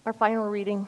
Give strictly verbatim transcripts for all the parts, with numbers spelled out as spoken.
Our final reading.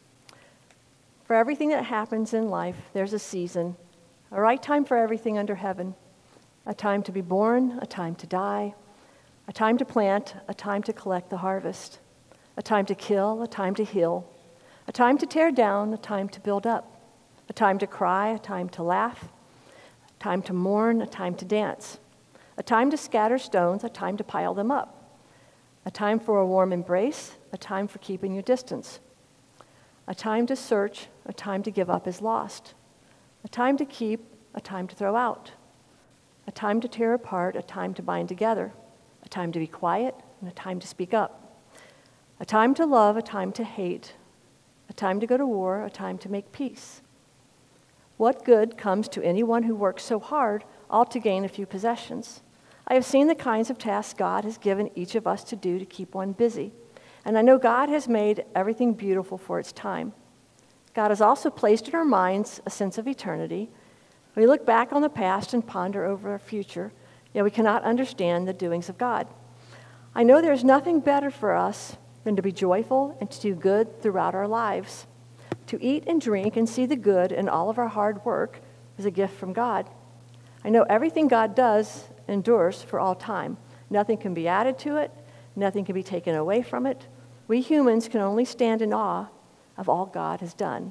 For everything that happens in life, there's a season, a right time for everything under heaven, a time to be born, a time to die, a time to plant, a time to collect the harvest, a time to kill, a time to heal, a time to tear down, a time to build up, a time to cry, a time to laugh, a time to mourn, a time to dance, a time to scatter stones, a time to pile them up, a time for a warm embrace, a time for keeping your distance, a time to search, a time to give up as lost, a time to keep, a time to throw out, a time to tear apart, a time to bind together, a time to be quiet, and a time to speak up, a time to love, a time to hate, a time to go to war, a time to make peace. What good comes to anyone who works so hard, all to gain a few possessions? I have seen the kinds of tasks God has given each of us to do to keep one busy. And I know God has made everything beautiful for its time. God has also placed in our minds a sense of eternity. We look back on the past and ponder over our future, yet we cannot understand the doings of God. I know there is nothing better for us than to be joyful and to do good throughout our lives. To eat and drink and see the good in all of our hard work is a gift from God. I know everything God does endures for all time. Nothing can be added to it. Nothing can be taken away from it. We humans can only stand in awe of all God has done.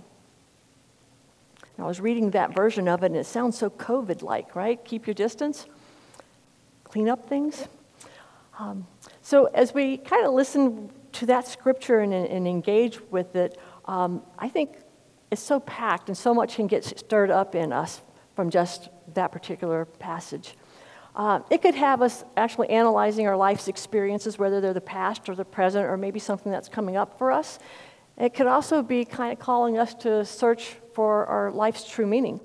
And I was reading that version of it, and it sounds so COVID-like, right? Keep your distance, clean up things. Um, so as we kind of listen to that scripture and, and engage with it, um, I think it's so packed and so much can get stirred up in us from just that particular passage. Uh, it could have us actually analyzing our life's experiences, whether they're the past or the present or maybe something that's coming up for us. It could also be kind of calling us to search for our life's true meaning.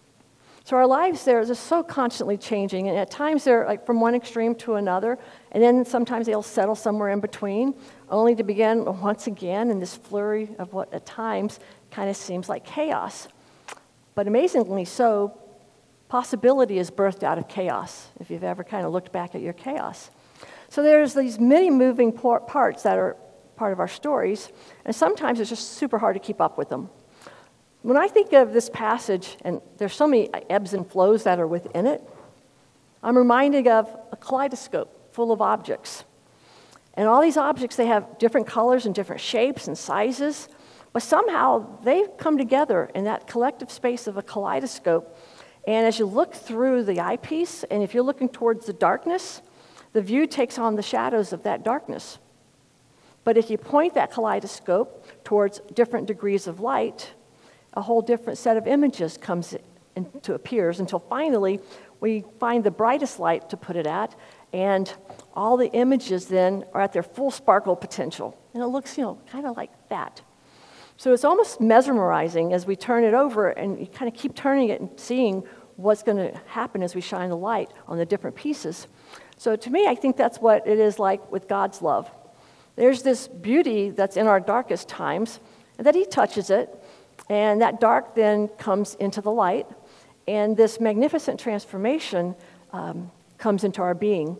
So our lives there are just so constantly changing, and at times they're like from one extreme to another, and then sometimes they'll settle somewhere in between, only to begin once again in this flurry of what at times kind of seems like chaos. But amazingly so, possibility is birthed out of chaos, if you've ever kind of looked back at your chaos. So there's these many moving parts that are part of our stories, and sometimes it's just super hard to keep up with them. When I think of this passage, and there's so many ebbs and flows that are within it, I'm reminded of a kaleidoscope full of objects. And all these objects, they have different colors and different shapes and sizes, but somehow they come together in that collective space of a kaleidoscope. And as you look through the eyepiece, and if you're looking towards the darkness, the view takes on the shadows of that darkness. But if you point that kaleidoscope towards different degrees of light, a whole different set of images comes into appears until finally we find the brightest light to put it at, and all the images then are at their full sparkle potential. And it looks, you know, kind of like that. So it's almost mesmerizing as we turn it over and you kind of keep turning it and seeing what's going to happen as we shine the light on the different pieces. So to me, I think that's what it is like with God's love. There's this beauty that's in our darkest times, and that He touches it, and that dark then comes into the light, and this magnificent transformation um, comes into our being.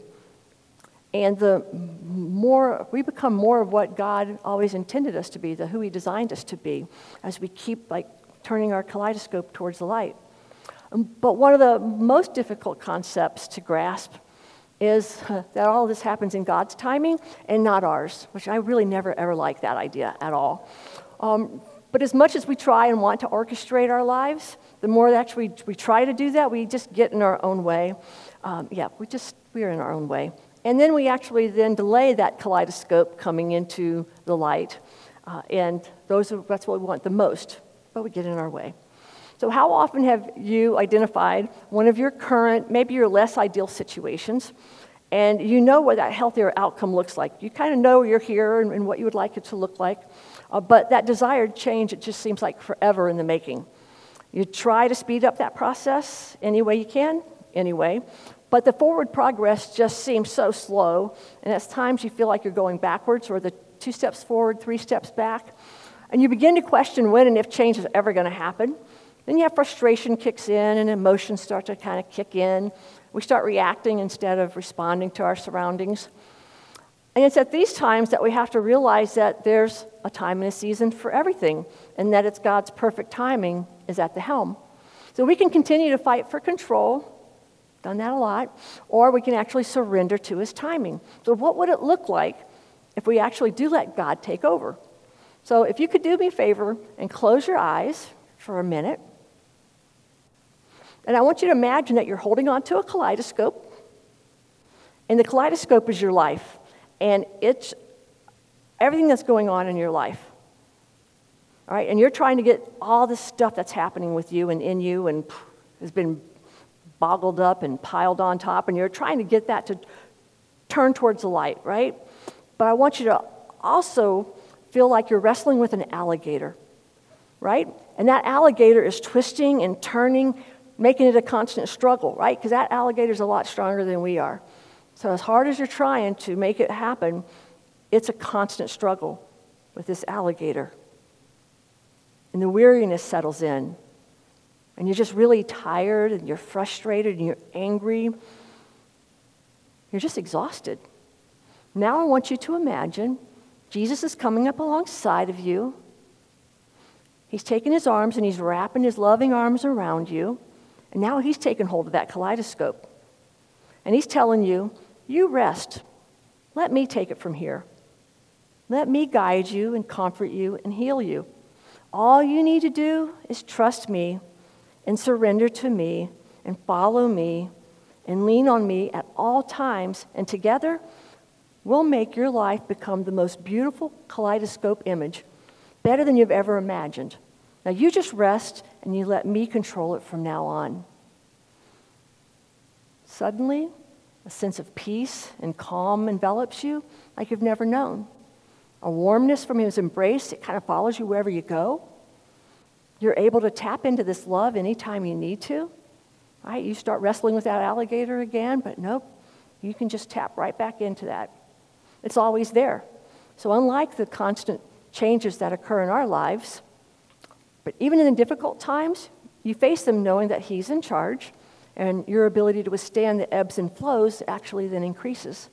And the more we become more of what God always intended us to be, the who He designed us to be, as we keep like turning our kaleidoscope towards the light. Um, but one of the most difficult concepts to grasp is uh, that all this happens in God's timing and not ours, which I really never ever liked that idea at all. Um, but as much as we try and want to orchestrate our lives, the more that actually we try to do that, we just get in our own way. Um, yeah, we just we are in our own way. And then we actually then delay that kaleidoscope coming into the light. Uh, and those are, that's what we want the most, but we get in our way. So how often have you identified one of your current, maybe your less ideal situations, and you know what that healthier outcome looks like? You kind of know you're here and, and what you would like it to look like, uh, but that desired change, it just seems like forever in the making. You try to speed up that process any way you can, anyway, but the forward progress just seems so slow, and at times you feel like you're going backwards, or the two steps forward, three steps back, and you begin to question when and if change is ever going to happen. Then you have frustration kicks in, and emotions start to kind of kick in. We start reacting instead of responding to our surroundings. And it's at these times that we have to realize that there's a time and a season for everything, and that it's God's perfect timing is at the helm. So we can continue to fight for control, done that a lot, or we can actually surrender to his timing. So what would it look like if we actually do let God take over? So if you could do me a favor and close your eyes for a minute, and I want you to imagine that you're holding onto a kaleidoscope, and the kaleidoscope is your life, and it's everything that's going on in your life. All right, and you're trying to get all this stuff that's happening with you and in you and has been boggled up and piled on top, and you're trying to get that to turn towards the light, right? But I want you to also feel like you're wrestling with an alligator, right? And that alligator is twisting and turning, making it a constant struggle, right? Because that alligator's a lot stronger than we are. So as hard as you're trying to make it happen, it's a constant struggle with this alligator. And the weariness settles in. And you're just really tired, and you're frustrated, and you're angry. You're just exhausted. Now I want you to imagine Jesus is coming up alongside of you. He's taking his arms, and he's wrapping his loving arms around you. And now he's taking hold of that kaleidoscope. And he's telling you, you rest. Let me take it from here. Let me guide you and comfort you and heal you. All you need to do is trust me and surrender to me and follow me and lean on me at all times. And together, we'll make your life become the most beautiful kaleidoscope image, better than you've ever imagined. Now you just rest and you let me control it from now on. Suddenly, a sense of peace and calm envelops you like you've never known. A warmness from his embrace, it kind of follows you wherever you go. You're able to tap into this love anytime you need to. Right? You start wrestling with that alligator again, but nope, you can just tap right back into that. It's always there. So unlike the constant changes that occur in our lives, but even in the difficult times, you face them knowing that he's in charge, and your ability to withstand the ebbs and flows actually then increases.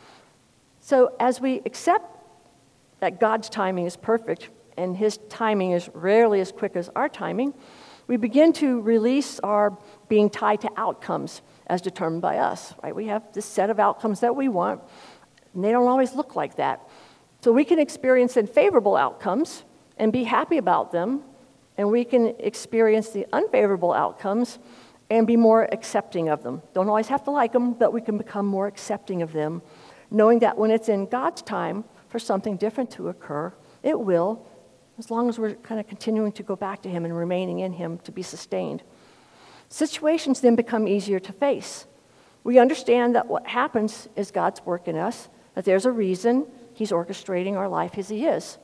So as we accept that God's timing is perfect, and his timing is rarely as quick as our timing, we begin to release our being tied to outcomes as determined by us, right? We have this set of outcomes that we want, and they don't always look like that. So we can experience unfavorable outcomes and be happy about them, and we can experience the unfavorable outcomes and be more accepting of them. Don't always have to like them, but we can become more accepting of them, knowing that when it's in God's time for something different to occur, it will, as long as we're kind of continuing to go back to him and remaining in him to be sustained. Situations then become easier to face. We understand that what happens is God's work in us, that there's a reason he's orchestrating our life as he is.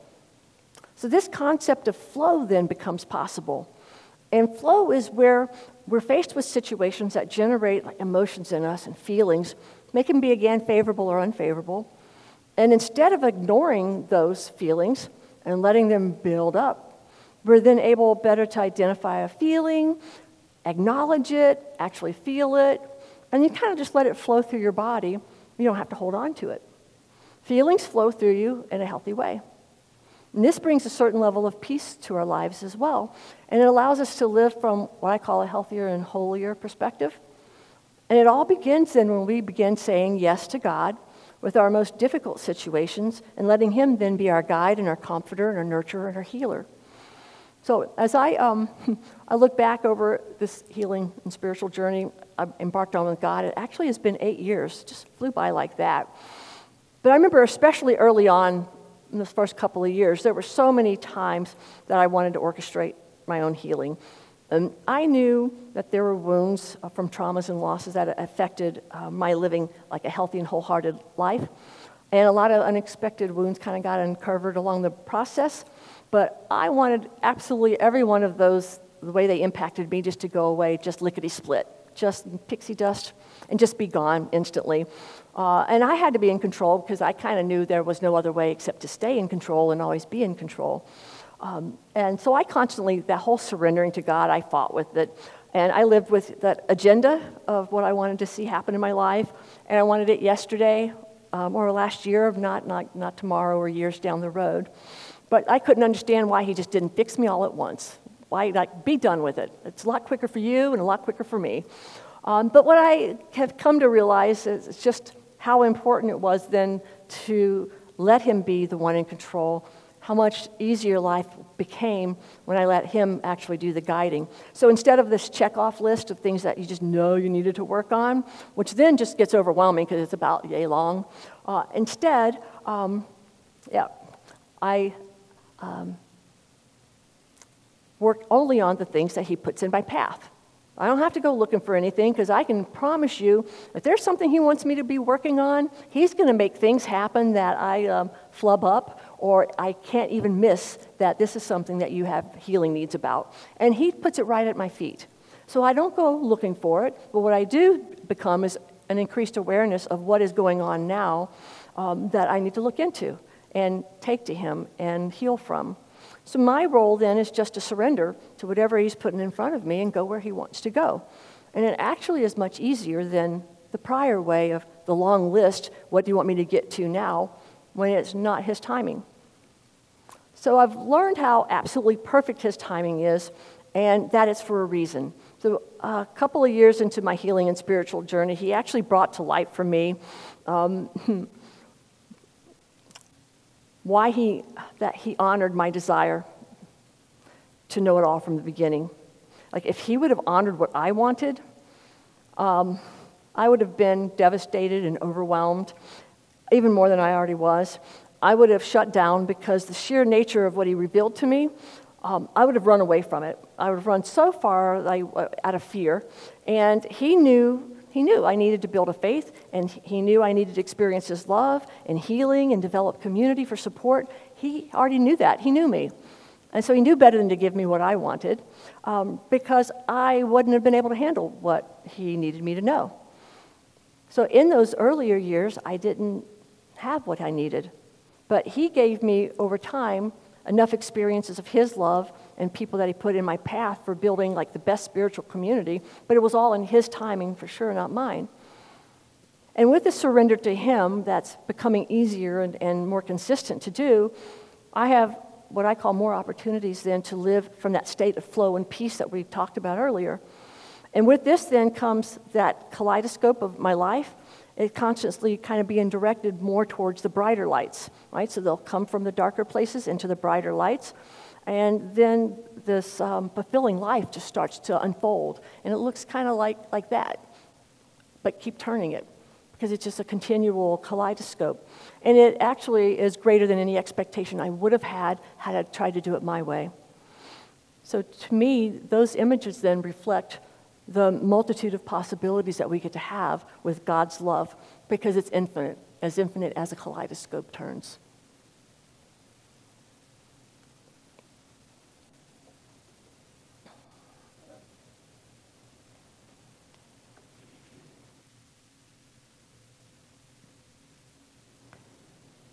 So this concept of flow then becomes possible. And flow is where we're faced with situations that generate like emotions in us and feelings. They can be, again, favorable or unfavorable. And instead of ignoring those feelings and letting them build up, we're then able better to identify a feeling, acknowledge it, actually feel it, and you kind of just let it flow through your body. You don't have to hold on to it. Feelings flow through you in a healthy way. And this brings a certain level of peace to our lives as well. And it allows us to live from what I call a healthier and holier perspective. And it all begins then when we begin saying yes to God with our most difficult situations and letting him then be our guide and our comforter and our nurturer and our healer. So as I um, I look back over this healing and spiritual journey I've embarked on with God, it actually has been eight years. It just flew by like that. But I remember especially early on, in the first couple of years, there were so many times that I wanted to orchestrate my own healing. And I knew that there were wounds from traumas and losses that affected uh, my living like a healthy and wholehearted life. And a lot of unexpected wounds kind of got uncovered along the process. But I wanted absolutely every one of those, the way they impacted me, just to go away, just lickety-split, just pixie dust, and just be gone instantly. Uh, and I had to be in control because I kind of knew there was no other way except to stay in control and always be in control. Um, and so I constantly, that whole surrendering to God, I fought with it. And I lived with that agenda of what I wanted to see happen in my life. And I wanted it yesterday, um, or last year, not, not, not tomorrow or years down the road. But I couldn't understand why he just didn't fix me all at once. Why, like, be done with it. It's a lot quicker for you and a lot quicker for me. Um, but what I have come to realize is just how important it was then to let him be the one in control, how much easier life became when I let him actually do the guiding. So instead of this check-off list of things that you just know you needed to work on, which then just gets overwhelming because it's about yay long, uh, instead, um, yeah, I um, work only on the things that he puts in my path. I don't have to go looking for anything because I can promise you if there's something he wants me to be working on, he's going to make things happen that I um, flub up or I can't even miss that this is something that you have healing needs about. And he puts it right at my feet. So I don't go looking for it, but what I do become is an increased awareness of what is going on now um, that I need to look into and take to him and heal from. So my role then is just to surrender to whatever he's putting in front of me and go where he wants to go. And it actually is much easier than the prior way of the long list, what do you want me to get to now, when it's not his timing. So I've learned how absolutely perfect his timing is, and that it's for a reason. So a couple of years into my healing and spiritual journey, he actually brought to light for me um, why he, that he honored my desire to know it all from the beginning. Like if he would have honored what I wanted, um, I would have been devastated and overwhelmed, even more than I already was. I would have shut down because the sheer nature of what he revealed to me, um, I would have run away from it. I would have run so far like, out of fear, and he knew He knew I needed to build a faith, and he knew I needed to experience his love and healing and develop community for support. He already knew that. He knew me. And so he knew better than to give me what I wanted um, because I wouldn't have been able to handle what he needed me to know. So in those earlier years, I didn't have what I needed. But he gave me, over time, enough experiences of his love and people that he put in my path for building like the best spiritual community, but it was all in his timing for sure, not mine. And with the surrender to him, that's becoming easier and, and more consistent to do, I have what I call more opportunities then to live from that state of flow and peace that we talked about earlier. And with this then comes that kaleidoscope of my life, it constantly kind of being directed more towards the brighter lights, right? So they'll come from the darker places into the brighter lights. And then this um, fulfilling life just starts to unfold. And it looks kind of like, like that. But keep turning it, because it's just a continual kaleidoscope. And it actually is greater than any expectation I would have had had I tried to do it my way. So to me, those images then reflect the multitude of possibilities that we get to have with God's love, because it's infinite, as infinite as a kaleidoscope turns.